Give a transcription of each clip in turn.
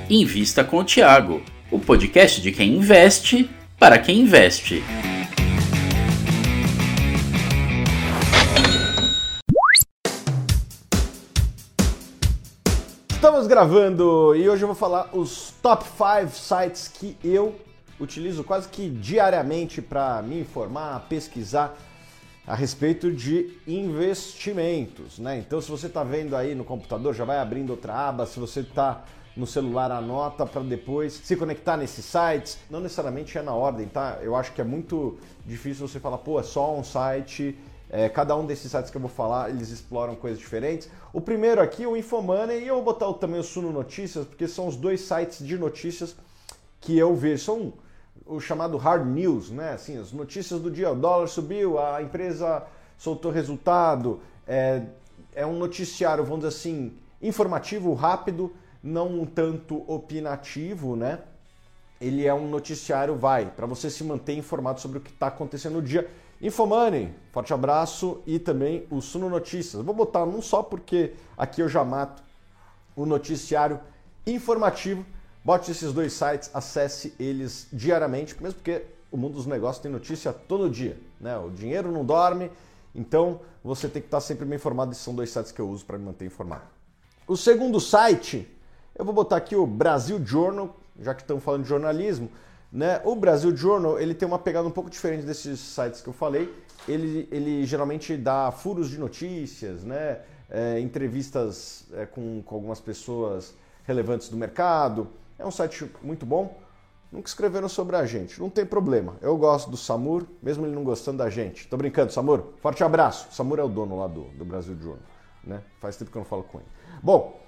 Invista com o Thiago, o podcast de quem investe para quem investe. Estamos gravando e hoje eu vou falar os top 5 sites que eu utilizo quase que diariamente para me informar, pesquisar a respeito de investimentos, né? Então, se você está vendo aí no computador, já vai abrindo outra aba. Se você está no celular, anota para depois se conectar nesses sites. Não necessariamente é na ordem, tá? Eu acho que é muito difícil você falar, pô, é só um site. Cada um desses sites que eu vou falar, eles exploram coisas diferentes. O primeiro aqui, o Infomoney, e eu vou botar também o Suno Notícias, porque são os dois sites de notícias que eu vejo. São o chamado hard news, né? Assim, as notícias do dia. O dólar subiu, a empresa soltou resultado. É um noticiário, vamos dizer assim, informativo, rápido, não um tanto opinativo, né? Ele é um noticiário, para você se manter informado sobre o que está acontecendo no dia. Infomoney, forte abraço, e também o Suno Notícias. Vou botar num só porque aqui eu já mato o noticiário informativo. Bote esses dois sites, acesse eles diariamente, mesmo porque o mundo dos negócios tem notícia todo dia, né? O dinheiro não dorme, então você tem que estar sempre bem informado. Esses são dois sites que eu uso para me manter informado. O segundo site, eu vou botar aqui o Brasil Journal, já que estamos falando de jornalismo, né? O Brasil Journal, ele tem uma pegada um pouco diferente desses sites que eu falei. Ele geralmente dá furos de notícias, né? Entrevistas com algumas pessoas relevantes do mercado. É um site muito bom. Nunca escreveram sobre a gente, não tem problema. Eu gosto do Samur, mesmo ele não gostando da gente. Tô brincando, Samur. Forte abraço. Samur é o dono lá do Brasil Journal, né? Faz tempo que eu não falo com ele. Bom,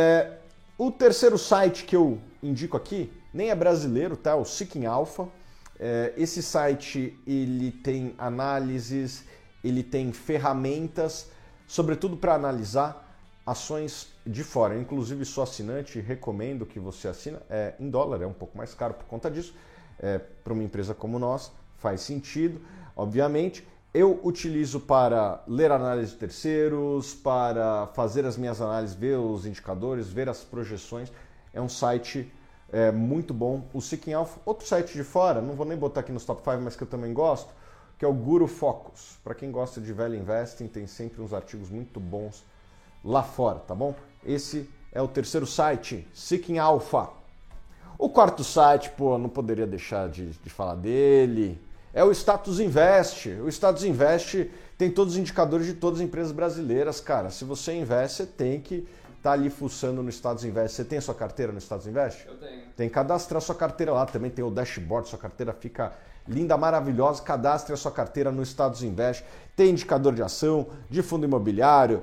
o terceiro site que eu indico aqui nem é brasileiro, tá? O Seeking Alpha. Esse site, ele tem análises, ele tem ferramentas, sobretudo para analisar ações de fora. Eu, inclusive, sou assinante, recomendo que você assine. Em dólar, é um pouco mais caro por conta disso. Para uma empresa como nós, faz sentido, obviamente. Eu utilizo para ler análise de terceiros, para fazer as minhas análises, ver os indicadores, ver as projeções. É um site muito bom. O Seeking Alpha, outro site de fora, não vou nem botar aqui nos top 5, mas que eu também gosto, que é o Guru Focus. Para quem gosta de value investing, tem sempre uns artigos muito bons lá fora, tá bom? Esse é o terceiro site, Seeking Alpha. O quarto site, não poderia deixar de falar dele, é o Status Invest. O Status Invest tem todos os indicadores de todas as empresas brasileiras, cara. Se você investe, você tem que estar ali fuçando no Status Invest. Você tem a sua carteira no Status Invest? Eu tenho. Tem que cadastrar a sua carteira lá. Também tem o dashboard, sua carteira fica linda, maravilhosa. Cadastre a sua carteira no Status Invest. Tem indicador de ação, de fundo imobiliário,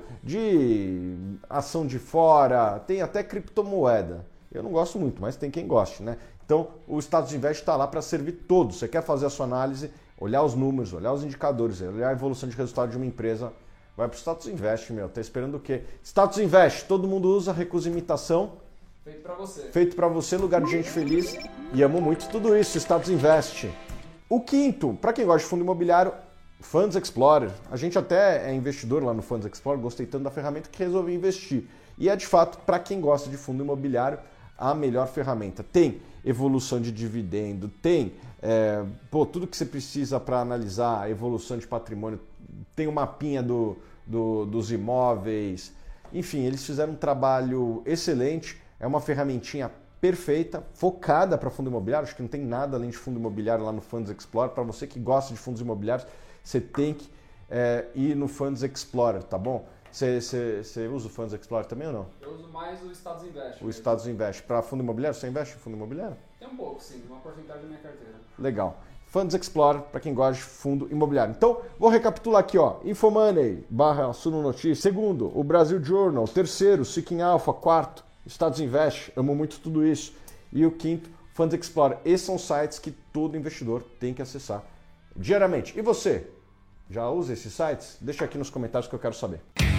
de ação de fora, tem até criptomoeda. Eu não gosto muito, mas tem quem goste, né? Então, o Status Invest está lá para servir todos. Você quer fazer a sua análise, olhar os números, olhar os indicadores, olhar a evolução de resultado de uma empresa, vai para o Status Invest, meu. Tá esperando o quê? Status Invest, todo mundo usa, recusa imitação. Feito para você. Feito para você, lugar de gente feliz. E amo muito tudo isso, Status Invest. O quinto, para quem gosta de fundo imobiliário, Funds Explorer. A gente até é investidor lá no Funds Explorer, gostei tanto da ferramenta que resolvi investir. E é de fato, para quem gosta de fundo imobiliário, a melhor ferramenta. Tem evolução de dividendo, tem tudo que você precisa para analisar a evolução de patrimônio, tem o mapinha dos imóveis. Enfim, eles fizeram um trabalho excelente, é uma ferramentinha perfeita, focada para fundo imobiliário. Acho que não tem nada além de fundo imobiliário lá no Funds Explorer. Para você que gosta de fundos imobiliários, você tem que ir no Funds Explorer, tá bom? Você usa o Funds Explorer também ou não? Eu uso mais o Status Invest. O Status Invest. Para fundo imobiliário, você investe em fundo imobiliário? Tem um pouco, sim. Uma porcentagem da minha carteira. Legal. Funds Explorer, para quem gosta de fundo imobiliário. Então, vou recapitular aqui, ó. Infomoney, Suno Notícias. Segundo, o Brasil Journal. Terceiro, Seeking Alpha. Quarto, Status Invest. Amo muito tudo isso. E o quinto, Funds Explorer. Esses são sites que todo investidor tem que acessar diariamente. E você? Já usa esses sites? Deixa aqui nos comentários que eu quero saber.